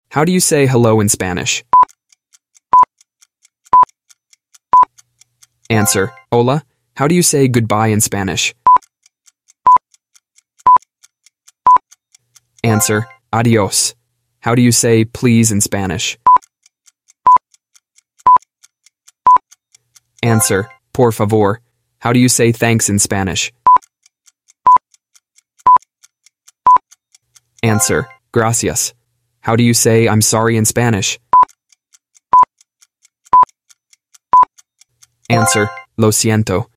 How do you say hello in Spanish? Answer. Hola. How do you say goodbye in Spanish? Answer. Adios. How do you say please in Spanish? Answer. Por favor. How do you say thanks in Spanish? Answer. Gracias. How do you say I'm sorry in Spanish? Answer. Lo siento.